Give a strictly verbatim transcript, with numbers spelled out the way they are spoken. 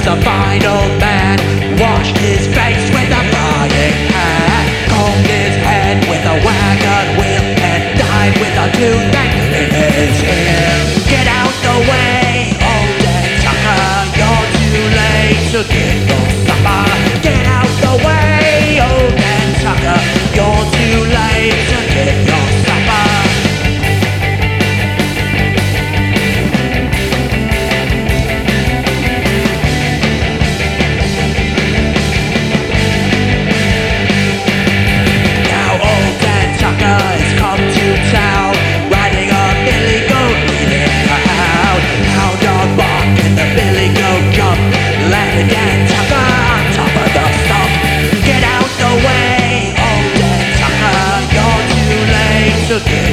a fine old man washed his face with a frying pan, combed his head with a wagon wheel, and died with a toothache in his ear. Get out the way, old Dan Tucker, you're too late to get your supper. Get out the way, old Dan Tucker, you're too late to get your supper. Dan Tucker on top of the stump. Get out the way, old Dan Tucker, you're too late to get